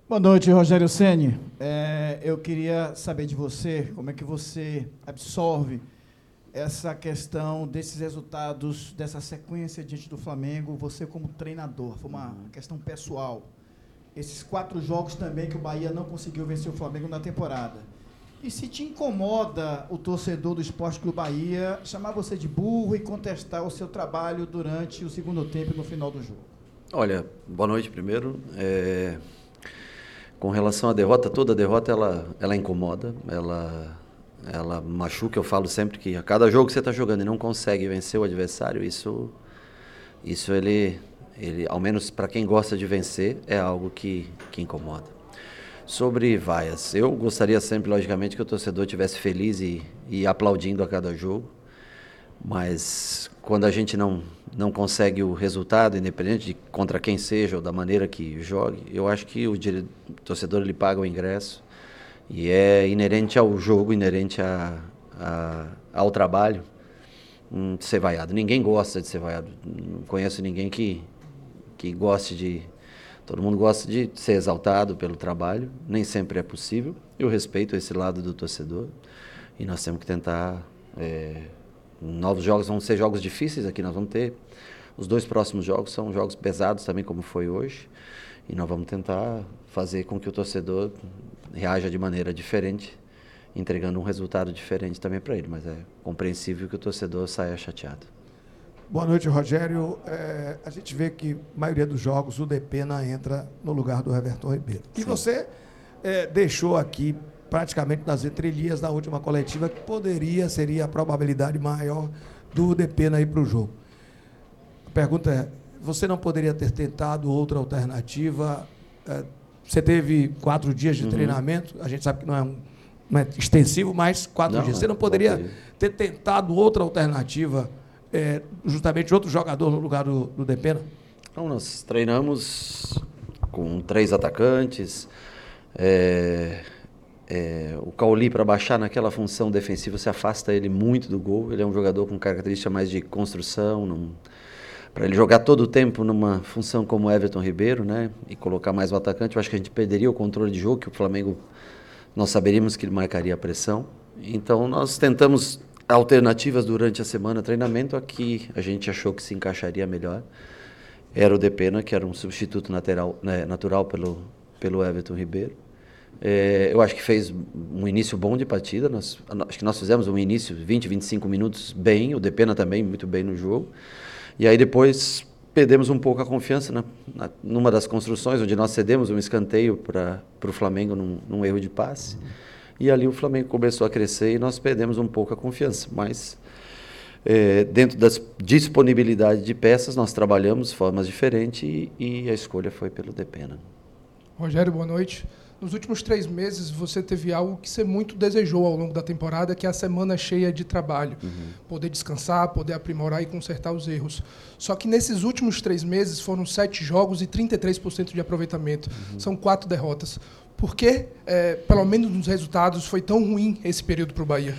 Boa noite, Rogério Ceni. Eu queria saber de você como é que você absorve essa questão desses resultados, dessa sequência diante do Flamengo, você como treinador, foi uma questão pessoal. Esses 4 jogos também que o Bahia não conseguiu vencer o Flamengo na temporada. E se te incomoda o torcedor do Sport Clube Bahia chamar você de burro e contestar o seu trabalho durante o segundo tempo e no final do jogo? Olha, boa noite primeiro. Com relação à derrota, toda derrota ela incomoda, ela machuca. Eu falo sempre que a cada jogo que você está jogando e não consegue vencer o adversário, isso ele ao menos para quem gosta de vencer, é algo que incomoda. Sobre vaias, eu gostaria sempre, logicamente, que o torcedor estivesse feliz e aplaudindo a cada jogo, mas quando a gente não consegue o resultado, independente de contra quem seja ou da maneira que jogue, eu acho que o torcedor ele paga o ingresso e é inerente ao jogo, inerente ao trabalho, ser vaiado. Ninguém gosta de ser vaiado, não conheço ninguém que goste de... Todo mundo gosta de ser exaltado pelo trabalho, nem sempre é possível. Eu respeito esse lado do torcedor e nós temos que tentar... novos jogos vão ser jogos difíceis aqui, nós vamos ter... Os 2 próximos jogos são jogos pesados também, como foi hoje, e nós vamos tentar fazer com que o torcedor reaja de maneira diferente, entregando um resultado diferente também para ele, mas é compreensível que o torcedor saia chateado. Boa noite, Rogério. A gente vê que a maioria dos jogos o Depena entra no lugar do Everton Ribeiro. E você deixou aqui praticamente nas entrelinhas da última coletiva que seria a probabilidade maior do Depena ir para o jogo. A pergunta é, você não poderia ter tentado outra alternativa? Você teve 4 dias de treinamento, a gente sabe que não é extensivo, mas 4 dias. Você não poderia ter tentado outra alternativa, justamente outro jogador no lugar do Depena? Então, nós treinamos com 3 atacantes, o Cauli, para baixar naquela função defensiva, se afasta ele muito do gol. Ele é um jogador com característica mais de construção, para ele jogar todo o tempo numa função como Everton Ribeiro, né, e colocar mais o atacante, eu acho que a gente perderia o controle de jogo, que o Flamengo, nós saberíamos que ele marcaria a pressão. Então nós tentamos alternativas durante a semana de treinamento. Aqui a gente achou que se encaixaria melhor. Era o Depena, que era um substituto natural pelo Everton Ribeiro. Eu acho que fez um início bom de partida. Acho que nós fizemos um início, 20, 25 minutos bem. O Depena também muito bem no jogo. E aí depois perdemos um pouco a confiança numa das construções, onde nós cedemos um escanteio para o Flamengo num erro de passe. E ali o Flamengo começou a crescer e nós perdemos um pouco a confiança. Mas dentro das disponibilidades de peças, nós trabalhamos de formas diferentes e a escolha foi pelo Depena. Rogério, boa noite. Nos últimos 3 meses, você teve algo que você muito desejou ao longo da temporada, que é a semana cheia de trabalho. Poder descansar, poder aprimorar e consertar os erros. Só que nesses últimos 3 meses foram 7 jogos e 33% de aproveitamento. São 4 derrotas. Por que, pelo menos nos resultados, foi tão ruim esse período para o Bahia?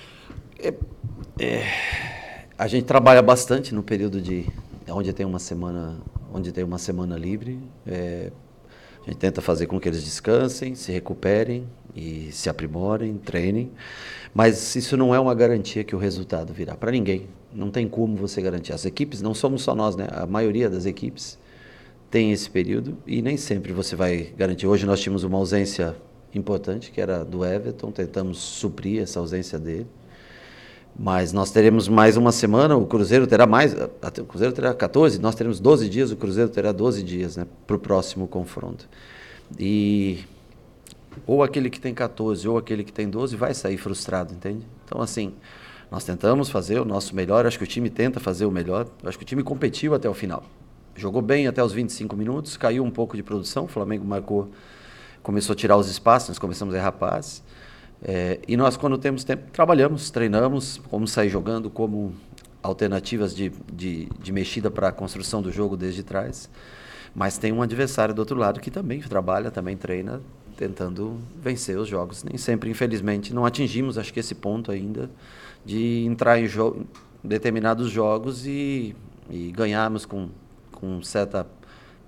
A gente trabalha bastante no período onde tem uma semana livre. A gente tenta fazer com que eles descansem, se recuperem e se aprimorem, treinem. Mas isso não é uma garantia que o resultado virá para ninguém. Não tem como você garantir. As equipes, não somos só nós, né? A maioria das equipes tem esse período e nem sempre você vai garantir. Hoje nós tínhamos uma ausência importante, que era do Everton. Tentamos suprir essa ausência dele. Mas nós teremos mais uma semana, o Cruzeiro terá mais, o Cruzeiro terá 14, nós teremos 12 dias, o Cruzeiro terá 12 dias, né, para o próximo confronto. E ou aquele que tem 14 ou aquele que tem 12 vai sair frustrado, entende? Então, assim, nós tentamos fazer o nosso melhor, acho que o time tenta fazer o melhor, acho que o time competiu até o final. Jogou bem até os 25 minutos, caiu um pouco de produção, o Flamengo começou a tirar os espaços, nós começamos a errar passes. E nós, quando temos tempo, trabalhamos, treinamos, como sair jogando, como alternativas de mexida para a construção do jogo desde trás. Mas tem um adversário do outro lado que também trabalha, também treina, tentando vencer os jogos. Nem sempre, infelizmente, não atingimos, acho que esse ponto ainda, de entrar em determinados jogos e ganharmos com certa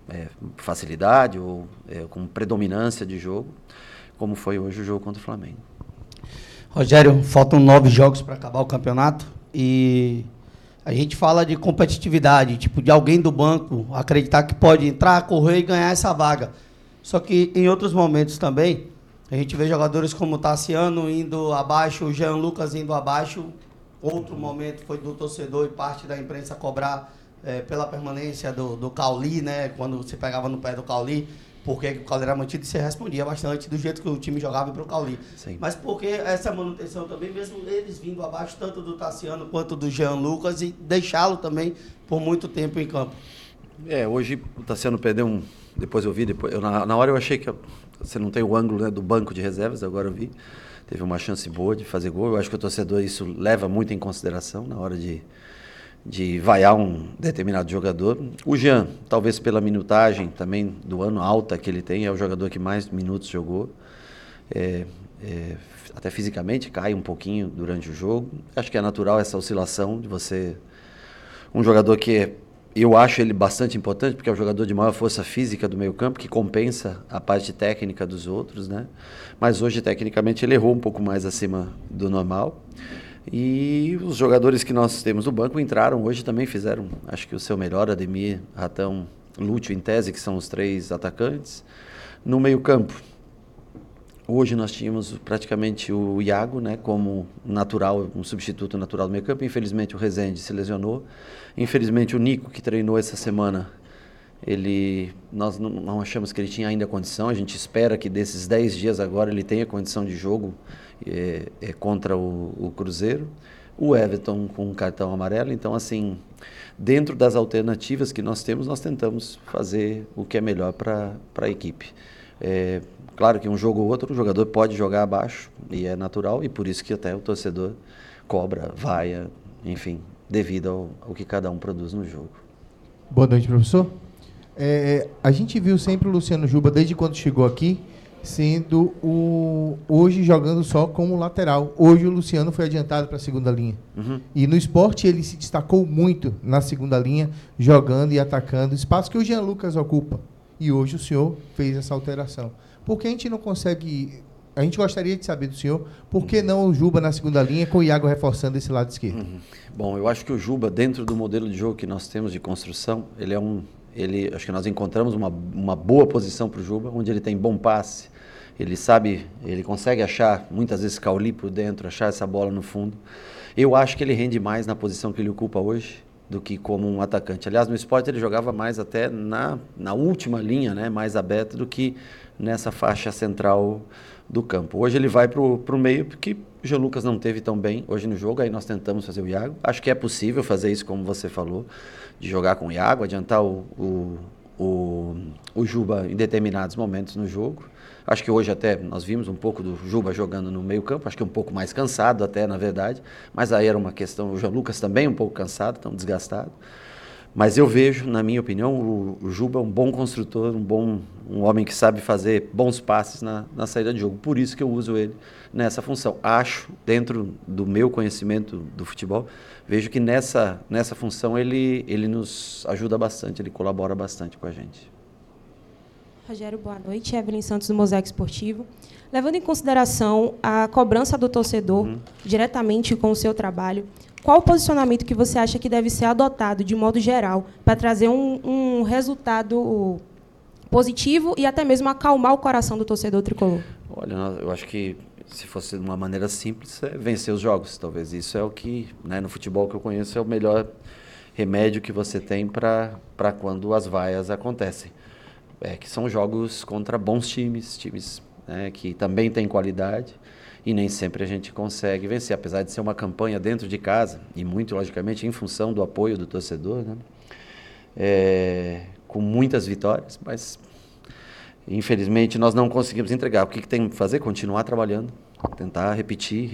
facilidade ou com predominância de jogo, como foi hoje o jogo contra o Flamengo. Rogério, faltam 9 jogos para acabar o campeonato e a gente fala de competitividade, tipo, de alguém do banco acreditar que pode entrar, correr e ganhar essa vaga. Só que em outros momentos também, a gente vê jogadores como o Tassiano indo abaixo, o Jean Lucas indo abaixo. Outro momento foi do torcedor e parte da imprensa cobrar pela permanência do Cauli, né? Quando você pegava no pé do Cauli, porque o Cauli era mantido e você respondia bastante do jeito que o time jogava para o Cauli. Sim. Mas porque essa manutenção também, mesmo eles vindo abaixo, tanto do Tassiano quanto do Jean Lucas, e deixá-lo também por muito tempo em campo. Hoje o Tassiano perdeu depois eu vi, na hora eu achei que você não tem o ângulo, né, do banco de reservas, agora eu vi. Teve uma chance boa de fazer gol. Eu acho que o torcedor isso leva muito em consideração na hora de vaiar um determinado jogador. O Jean, talvez pela minutagem também do ano alta que ele tem, é o jogador que mais minutos jogou. Até fisicamente cai um pouquinho durante o jogo. Acho que é natural essa oscilação de você... Um jogador que eu acho ele bastante importante, porque é o jogador de maior força física do meio campo, que compensa a parte técnica dos outros, né? Mas hoje, tecnicamente, ele errou um pouco mais acima do normal. E os jogadores que nós temos no banco entraram hoje também, fizeram, acho que o seu melhor, Ademir, Ratão, Lúcio, em tese, que são os 3 atacantes. No meio campo, hoje nós tínhamos praticamente o Iago, né, como natural, um substituto natural do meio campo. Infelizmente o Rezende se lesionou. Infelizmente o Nico, que treinou essa semana, nós não achamos que ele tinha ainda condição. A gente espera que desses 10 dias agora ele tenha condição de jogo contra o Cruzeiro. O Everton com um cartão amarelo. Então, assim, dentro das alternativas que nós temos, nós tentamos fazer o que é melhor para a equipe. Claro que um jogo ou outro o jogador pode jogar abaixo, e é natural, e por isso que até o torcedor cobra, vaia, enfim, devido ao que cada um produz no jogo. Boa noite, professor. A gente viu sempre o Luciano Juba, desde quando chegou aqui, sendo hoje jogando só como lateral. Hoje o Luciano foi adiantado para a segunda linha. Uhum. E no esporte ele se destacou muito na segunda linha, jogando e atacando, espaço que o Jean Lucas ocupa. E hoje o senhor fez essa alteração. Por que a gente não consegue... A gente gostaria de saber do senhor, por que não o Juba na segunda linha, com o Iago reforçando esse lado esquerdo? Uhum. Bom, eu acho que o Juba, dentro do modelo de jogo que nós temos de construção, acho que nós encontramos uma boa posição para o Juba, onde ele tem bom passe, ele consegue achar, muitas vezes, Cauli por dentro, achar essa bola no fundo. Eu acho que ele rende mais na posição que ele ocupa hoje do que como um atacante. Aliás, no esporte ele jogava mais até na última linha, né, mais aberto do que nessa faixa central do campo. Hoje ele vai para o meio, porque o Jean Lucas não teve tão bem hoje no jogo, aí nós tentamos fazer o Iago. Acho que é possível fazer isso, como você falou, de jogar com o Iago, adiantar o Juba em determinados momentos no jogo. Acho que hoje até nós vimos um pouco do Juba jogando no meio campo, acho que um pouco mais cansado até, na verdade, mas aí era uma questão, o Jean Lucas também um pouco cansado, tão desgastado. Mas eu vejo, na minha opinião, o Juba é um bom construtor, um homem que sabe fazer bons passes na saída de jogo. Por isso que eu uso ele nessa função. Acho, dentro do meu conhecimento do futebol, vejo que nessa função ele nos ajuda bastante, ele colabora bastante com a gente. Rogério, boa noite. Evelyn Santos, do Mosaico Esportivo. Levando em consideração a cobrança do torcedor diretamente com o seu trabalho, qual o posicionamento que você acha que deve ser adotado, de modo geral, para trazer um resultado positivo e até mesmo acalmar o coração do torcedor tricolor? Olha, eu acho que, se fosse de uma maneira simples, é vencer os jogos. Talvez isso é o que, né, no futebol que eu conheço, é o melhor remédio que você tem para quando as vaias acontecem. Que são jogos contra bons times, né, que também têm qualidade, e nem sempre a gente consegue vencer, apesar de ser uma campanha dentro de casa, e muito, logicamente, em função do apoio do torcedor, né, com muitas vitórias, mas, infelizmente, nós não conseguimos entregar. O que tem que fazer? Continuar trabalhando, tentar repetir,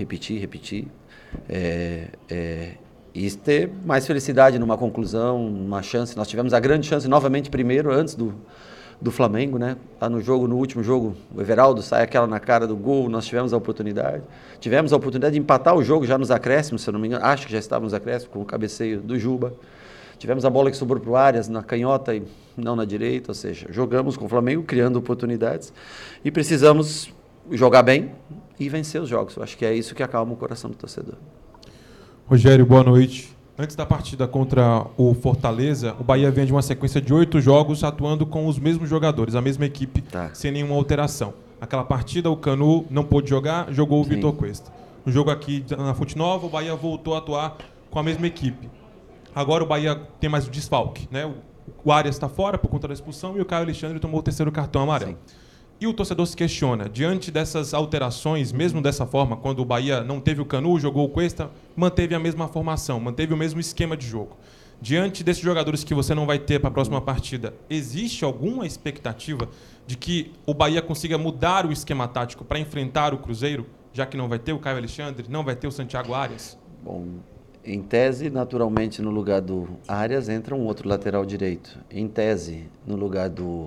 e ter mais felicidade numa conclusão, numa chance. Nós tivemos a grande chance, novamente, primeiro, antes do Flamengo, né? Lá no último jogo, o Everaldo sai aquela na cara do gol, nós tivemos a oportunidade de empatar o jogo já nos acréscimos, se eu não me engano, acho que já estava nos acréscimos, com o cabeceio do Juba. Tivemos a bola que sobrou para o Arias na canhota e não na direita, ou seja, jogamos com o Flamengo, criando oportunidades e precisamos jogar bem e vencer os jogos. Eu acho que é isso que acalma o coração do torcedor. Rogério, boa noite. Antes da partida contra o Fortaleza, o Bahia vem de uma sequência de 8 jogos atuando com os mesmos jogadores, a mesma equipe, sem nenhuma alteração. Aquela partida, o Canu não pôde jogar, jogou o Vitor Cuesta. No jogo aqui na Fonte Nova, o Bahia voltou a atuar com a mesma equipe. Agora o Bahia tem mais o desfalque, né? O Arias está fora por conta da expulsão e o Caio Alexandre tomou o 3º cartão amarelo. Sim. E o torcedor se questiona, diante dessas alterações, mesmo dessa forma, quando o Bahia não teve o Canu, jogou o Cuesta, manteve a mesma formação, manteve o mesmo esquema de jogo. Diante desses jogadores que você não vai ter para a próxima partida, existe alguma expectativa de que o Bahia consiga mudar o esquema tático para enfrentar o Cruzeiro, já que não vai ter o Caio Alexandre, não vai ter o Santiago Arias? Bom, em tese, naturalmente, no lugar do Arias entra um outro lateral direito. Em tese, no lugar do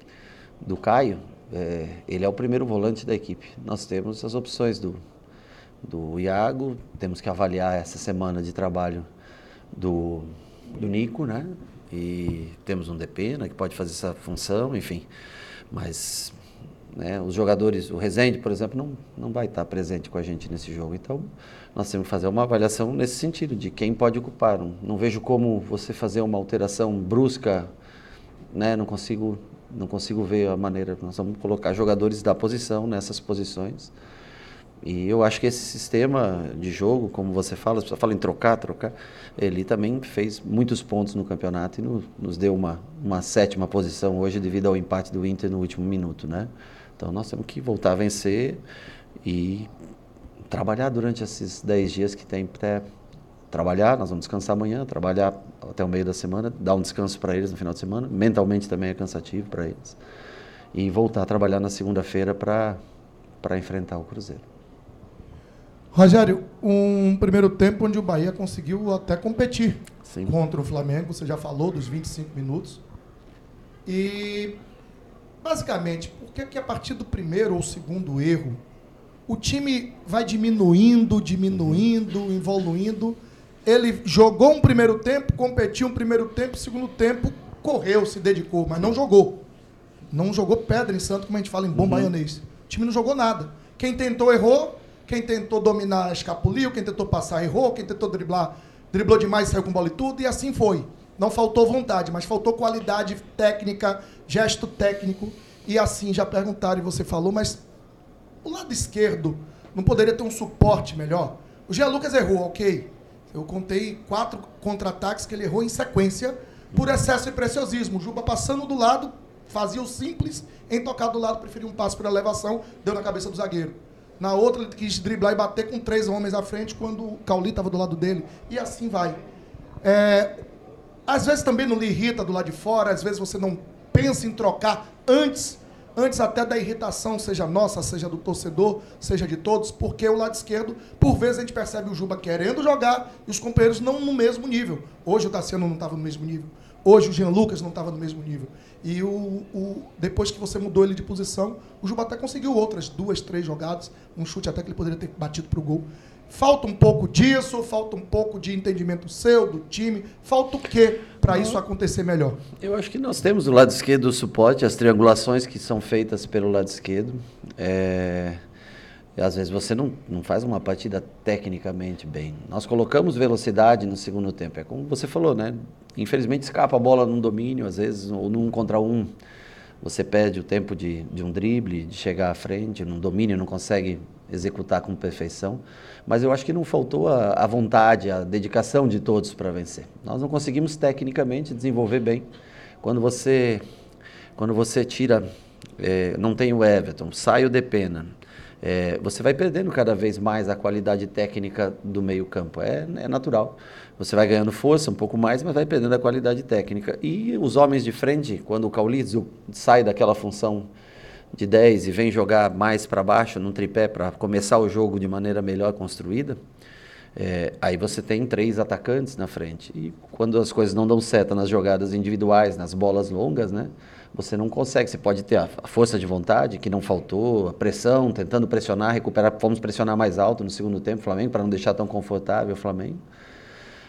Caio, ele é o primeiro volante da equipe. Nós temos as opções do Iago, temos que avaliar essa semana de trabalho do Nico, né? E temos um Depena que pode fazer essa função, enfim. Mas, né, os jogadores, o Rezende, por exemplo, não vai estar presente com a gente nesse jogo. Então, nós temos que fazer uma avaliação nesse sentido, de quem pode ocupar. Não vejo como você fazer uma alteração brusca, né? Não consigo ver a maneira. Nós vamos colocar jogadores da posição nessas posições. E eu acho que esse sistema de jogo, como você fala, você fala em trocar, ele também fez muitos pontos no campeonato e nos deu uma 7ª posição hoje devido ao empate do Inter no último minuto, né? Então nós temos que voltar a vencer e trabalhar durante esses 10 dias que tem até trabalhar. Nós vamos descansar amanhã, trabalhar até o meio da semana, dar um descanso para eles no final de semana. Mentalmente também é cansativo para eles. E voltar a trabalhar na segunda-feira para enfrentar o Cruzeiro. Rogério, um primeiro tempo onde o Bahia conseguiu até competir Sim. contra o Flamengo. Você já falou dos 25 minutos. E, basicamente, por que a partir do primeiro ou segundo erro, o time vai diminuindo, evoluindo? Ele jogou um primeiro tempo, competiu um primeiro tempo, segundo tempo, correu, se dedicou, mas não jogou. Não jogou pedra em santo, como a gente fala em bom baianês. O time não jogou nada. Quem tentou, errou. Quem tentou dominar, escapuliu. Quem tentou passar, errou. Quem tentou driblar, driblou demais, saiu com bola e tudo. E assim foi. Não faltou vontade, mas faltou qualidade técnica, gesto técnico. E assim, já perguntaram e você falou, mas o lado esquerdo não poderia ter um suporte melhor? O Jean Lucas errou, ok. Eu contei 4 contra-ataques que ele errou em sequência por excesso de preciosismo. O Juba passando do lado, fazia o simples, em tocar do lado, preferiu um passe por elevação, deu na cabeça do zagueiro. Na outra, ele quis driblar e bater com 3 homens à frente quando o Cauli estava do lado dele. E assim vai. Às vezes também não lhe irrita do lado de fora, às vezes você não pensa em trocar antes até da irritação, seja nossa, seja do torcedor, seja de todos, porque o lado esquerdo, por vezes a gente percebe o Juba querendo jogar e os companheiros não no mesmo nível. Hoje o Tassiano não estava no mesmo nível. Hoje o Jean Lucas não estava no mesmo nível. E depois que você mudou ele de posição, o Juba até conseguiu outras 2, 3 jogadas, um chute até que ele poderia ter batido para o gol. Falta um pouco disso, falta um pouco de entendimento seu, do time. Falta o quê para isso acontecer melhor? Eu acho que nós temos do lado esquerdo o suporte, as triangulações que são feitas pelo lado esquerdo. Às vezes você não faz uma partida tecnicamente bem. Nós colocamos velocidade no segundo tempo. É como você falou, né? Infelizmente escapa a bola num domínio, às vezes, ou num contra um. Você perde o tempo de um drible, de chegar à frente, num domínio, não consegue executar com perfeição. Mas eu acho que não faltou a vontade, a dedicação de todos para vencer. Nós não conseguimos tecnicamente desenvolver bem. Quando você tira, não tem o Everton, sai o Depena, você vai perdendo cada vez mais a qualidade técnica do meio-campo. É natural. Você vai ganhando força um pouco mais, mas vai perdendo a qualidade técnica. E os homens de frente, quando o Cauli sai daquela função de 10 e vem jogar mais para baixo, num tripé, para começar o jogo de maneira melhor construída, aí você tem 3 atacantes na frente. E quando as coisas não dão certo nas jogadas individuais, nas bolas longas, né, você não consegue. Você pode ter a força de vontade, que não faltou, a pressão, tentando pressionar, recuperar. Fomos pressionar mais alto no segundo tempo o Flamengo, para não deixar tão confortável o Flamengo.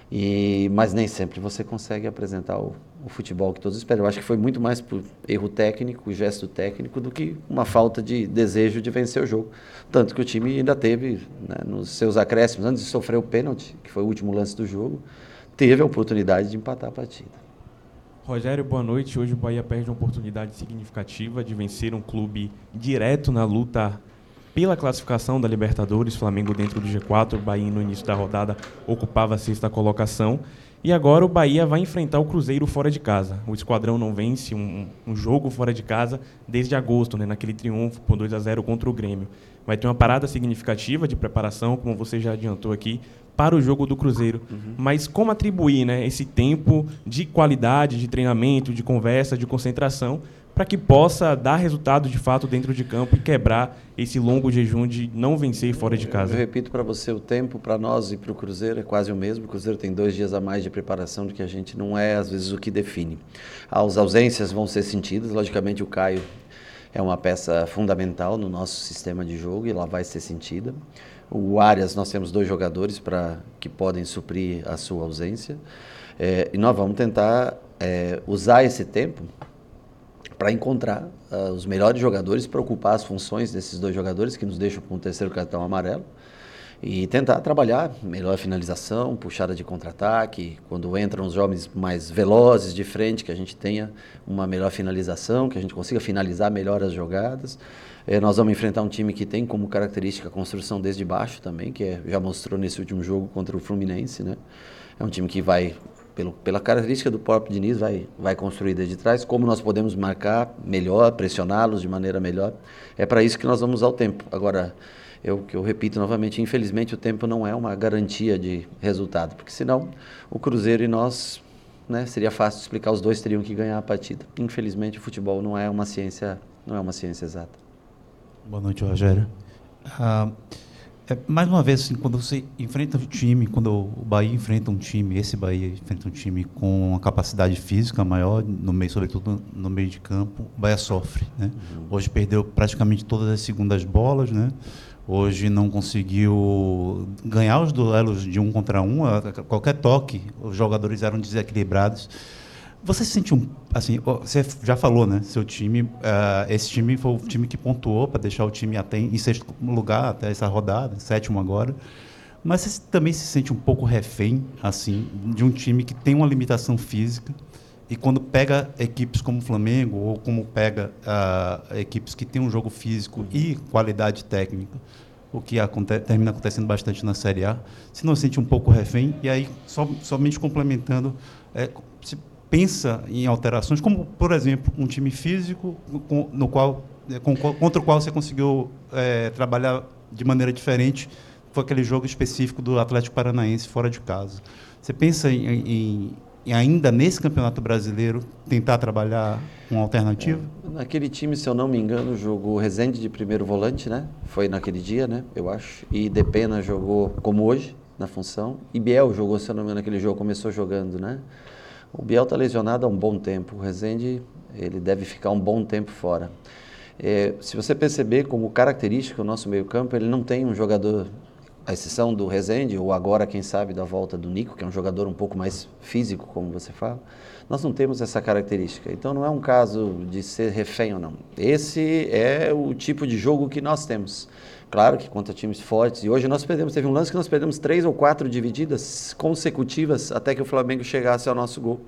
Mas nem sempre você consegue apresentar o futebol que todos esperam. Eu acho que foi muito mais por erro técnico, gesto técnico, do que uma falta de desejo de vencer o jogo. Tanto que o time ainda teve, né, nos seus acréscimos, antes de sofrer o pênalti, que foi o último lance do jogo, teve a oportunidade de empatar a partida. Rogério, boa noite. Hoje o Bahia perde uma oportunidade significativa de vencer um clube direto na luta pela classificação da Libertadores. Flamengo dentro do G4, o Bahia no início da rodada ocupava a 6ª colocação. E agora o Bahia vai enfrentar o Cruzeiro fora de casa. O Esquadrão não vence um jogo fora de casa desde agosto, né, naquele triunfo por 2-0 contra o Grêmio. Vai ter uma parada significativa de preparação, como você já adiantou aqui, para o jogo do Cruzeiro. Mas como atribuir, né, esse tempo de qualidade, de treinamento, de conversa, de concentração, para que possa dar resultado de fato dentro de campo e quebrar esse longo jejum de não vencer fora de casa? Eu repito para você, o tempo para nós e para o Cruzeiro é quase o mesmo. O Cruzeiro tem 2 dias a mais de preparação do que a gente, não é às vezes o que define. As ausências vão ser sentidas, logicamente o Caio é uma peça fundamental no nosso sistema de jogo e ela vai ser sentida. O Arias, nós temos 2 jogadores que podem suprir a sua ausência, e nós vamos tentar usar esse tempo para encontrar os melhores jogadores, para ocupar as funções desses 2 jogadores que nos deixam com o 3º cartão amarelo e tentar trabalhar melhor finalização, puxada de contra-ataque, quando entram os jovens mais velozes de frente, que a gente tenha uma melhor finalização, que a gente consiga finalizar melhor as jogadas. Nós vamos enfrentar um time que tem como característica a construção desde baixo também, que já mostrou nesse último jogo contra o Fluminense, né? É um time que vai, pela característica do próprio Diniz, vai construir desde trás. Como nós podemos marcar melhor, pressioná-los de maneira melhor, é para isso que nós vamos usar o tempo. Agora, eu repito novamente, infelizmente o tempo não é uma garantia de resultado, porque senão o Cruzeiro e nós, né, seria fácil explicar, os 2 teriam que ganhar a partida. Infelizmente o futebol não é uma ciência exata. Boa noite, Rogério. Mais uma vez, assim, quando você enfrenta um time, quando o Bahia enfrenta um time, esse Bahia enfrenta um time com uma capacidade física maior, sobretudo no meio de campo, o Bahia sofre, né? Hoje perdeu praticamente todas as segundas bolas, né? Hoje não conseguiu ganhar os duelos de 1 contra 1, qualquer toque, os jogadores eram desequilibrados. Você se sente assim, você já falou, né? Seu time, esse time foi o time que pontuou para deixar o time até em 6º lugar até essa rodada, 7º agora. Mas você também se sente um pouco refém, assim, de um time que tem uma limitação física e quando pega equipes como o Flamengo ou como pega equipes que têm um jogo físico e qualidade técnica, o que termina acontecendo bastante na Série A, se não se sente um pouco refém. E aí, somente complementando, se pensa em alterações, como, por exemplo, um time físico contra o qual você conseguiu trabalhar de maneira diferente, foi aquele jogo específico do Atlético Paranaense fora de casa. Você pensa em ainda nesse Campeonato Brasileiro tentar trabalhar uma alternativa? Naquele time, se eu não me engano, jogou Rezende de primeiro volante, né? Foi naquele dia, né? Eu acho. E Depena jogou como hoje, na função. E Biel jogou, se eu não me engano, naquele jogo, começou jogando, né? O Biel está lesionado há um bom tempo. O Rezende, ele deve ficar um bom tempo fora. Se você perceber como característica o nosso meio-campo, ele não tem um jogador, à exceção do Rezende, ou agora, quem sabe, da volta do Nico, que é um jogador um pouco mais físico, como você fala. Nós não temos essa característica. Então, não é um caso de ser refém ou não. Esse é o tipo de jogo que nós temos. Claro que contra times fortes, e hoje teve um lance que nós perdemos 3 ou 4 divididas consecutivas até que o Flamengo chegasse ao nosso gol.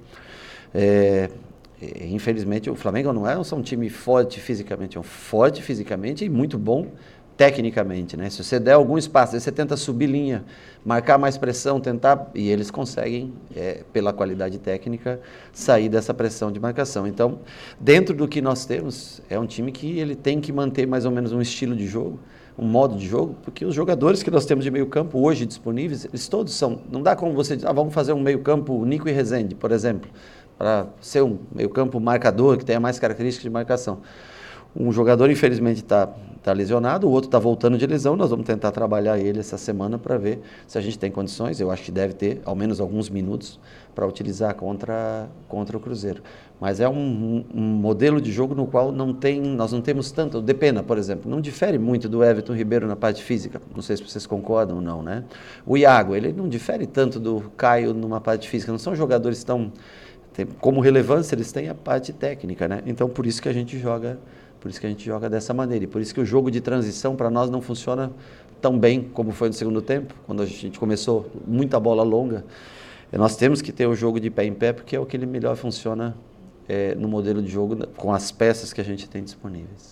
Infelizmente, o Flamengo não é só um time forte fisicamente, é um forte fisicamente e muito bom tecnicamente, né? Se você der algum espaço, você tenta subir linha, marcar mais pressão, e eles conseguem, pela qualidade técnica, sair dessa pressão de marcação. Então, dentro do que nós temos, é um time que ele tem que manter mais ou menos um estilo de jogo, um modo de jogo, porque os jogadores que nós temos de meio campo hoje disponíveis, eles todos são, não dá como você dizer, vamos fazer um meio campo Nico e Rezende, por exemplo, para ser um meio campo marcador, que tenha mais características de marcação. Um jogador, infelizmente, está lesionado, o outro está voltando de lesão. Nós vamos tentar trabalhar ele essa semana para ver se a gente tem condições. Eu acho que deve ter ao menos alguns minutos para utilizar contra o Cruzeiro. Mas é um modelo de jogo no qual nós não temos tanto. O Depena, por exemplo, não difere muito do Everton Ribeiro na parte física. Não sei se vocês concordam ou não, né? O Iago, ele não difere tanto do Caio numa parte física. Não são jogadores tão... Como relevância, eles têm a parte técnica, né? Então, por isso que a gente joga dessa maneira. E por isso que o jogo de transição, para nós, não funciona tão bem como foi no segundo tempo, quando a gente começou muita bola longa. Nós temos que ter o jogo de pé em pé, porque é o que ele melhor funciona no modelo de jogo, com as peças que a gente tem disponíveis.